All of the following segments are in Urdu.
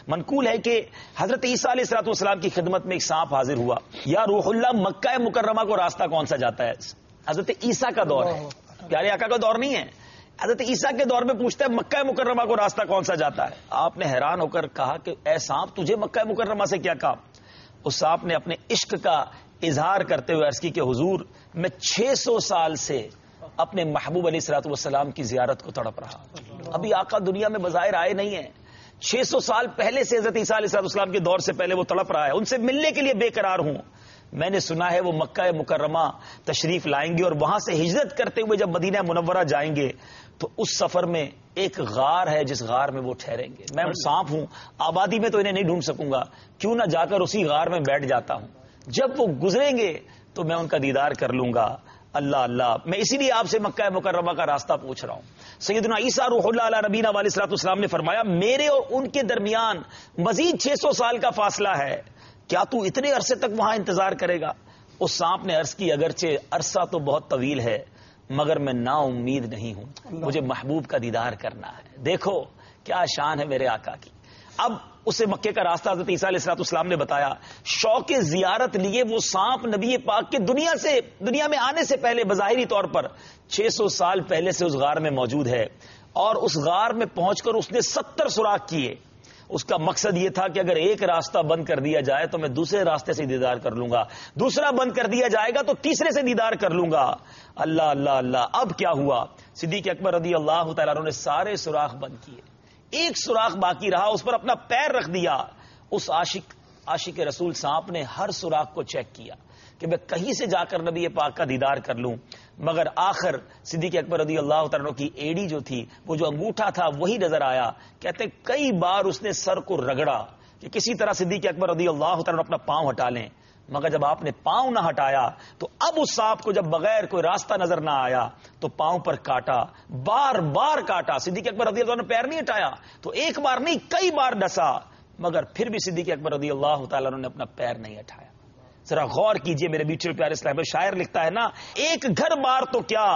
منقول ہے کہ حضرت عیسیٰ علیہ الصلوۃ والسلام کی خدمت میں ایک سانپ حاضر ہوا. یا روح اللہ، مکہ مکرمہ کو راستہ کون سا جاتا ہے؟ حضرت عیسیٰ کا دور ہے، پیارے آقا کا دور نہیں ہے. حضرت عیسیٰ کے دور میں پوچھتا ہے مکہ مکرمہ کو راستہ کون سا جاتا ہے؟ آپ نے حیران ہو کر کہا کہ اے سانپ، تجھے مکہ مکرمہ سے کیا کام؟ اس سانپ نے اپنے عشق کا اظہار کرتے ہوئے عرض کی کہ حضور، میں 600 سال سے اپنے محبوب علیہ الصلوۃ والسلام کی زیارت کو تڑپ رہا. ابھی آقا دنیا میں بظاہر آئے نہیں ہیں، 600 سال پہلے سے حضرت عیسیٰ علیہ السلام کے دور سے پہلے وہ تڑپ رہا ہے. ان سے ملنے کے لیے بے قرار ہوں. میں نے سنا ہے وہ مکہ مکرمہ تشریف لائیں گے اور وہاں سے ہجرت کرتے ہوئے جب مدینہ منورہ جائیں گے تو اس سفر میں ایک غار ہے جس غار میں وہ ٹھہریں گے. میں سانپ ہوں، آبادی میں تو انہیں نہیں ڈھونڈ سکوں گا، کیوں نہ جا کر اسی غار میں بیٹھ جاتا ہوں. جب وہ گزریں گے تو میں ان کا دیدار کر لوں گا. اللہ اللہ، میں اسی لیے آپ سے مکہ مکرمہ کا راستہ پوچھ رہا ہوں. سیدنا عیسیٰ روح اللہ علیہ نبینا علیہ الصلوۃ والسلام نے فرمایا میرے اور ان کے درمیان مزید 600 سال کا فاصلہ ہے، کیا تو اتنے عرصے تک وہاں انتظار کرے گا؟ اس سانپ نے عرض کی اگرچہ عرصہ تو بہت طویل ہے مگر میں نا امید نہیں ہوں، مجھے محبوب کا دیدار کرنا ہے. دیکھو کیا شان ہے میرے آقا کی. اب اسے مکے کا راستہ حضرت عیسیٰ علیہ الصلوۃ والسلام نے بتایا. شوق زیارت لیے وہ سانپ نبی پاک کے دنیا میں آنے سے پہلے بظاہری طور پر 600 سال پہلے سے اس غار میں موجود ہے اور اس غار میں پہنچ کر اس نے 70 سوراخ کیے. اس کا مقصد یہ تھا کہ اگر ایک راستہ بند کر دیا جائے تو میں دوسرے راستے سے دیدار کر لوں گا، دوسرا بند کر دیا جائے گا تو تیسرے سے دیدار کر لوں گا. اللہ اللہ اللہ. اب کیا ہوا؟ صدیق اکبر رضی اللہ تعالیٰ عنہ نے سارے سوراخ بند کیے، ایک سوراخ باقی رہا، اس پر اپنا پیر رکھ دیا. اس عاشق رسول سانپ نے ہر سوراخ کو چیک کیا کہ میں کہیں سے جا کر نبی پاک کا دیدار کر لوں، مگر آخر صدیق اکبر رضی اللہ تعالیٰ عنہ کی ایڑی جو تھی، وہ جو انگوٹھا تھا وہی نظر آیا. کہتے کئی بار اس نے سر کو رگڑا کہ کسی طرح صدیق اکبر رضی اللہ تعالیٰ عنہ اپنا پاؤں ہٹا لیں، مگر جب آپ نے پاؤں نہ ہٹایا تو اب اس سانپ کو جب بغیر کوئی راستہ نظر نہ آیا تو پاؤں پر کاٹا، بار بار کاٹا. صدیق اکبر رضی اللہ عنہ نے پیر نہیں ہٹایا تو ایک بار نہیں کئی بار ڈسا، مگر پھر بھی صدیق اکبر رضی اللہ تعالیٰ عنہ نے اپنا پیر نہیں ہٹایا. ذرا غور کیجئے میرے میٹھے پیارے اسلام. شاعر لکھتا ہے نا، ایک گھر بار تو کیا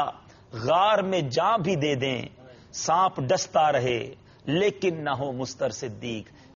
غار میں جاں بھی دے دیں، سانپ ڈستا رہے لیکن نہ ہو مستر صدیق.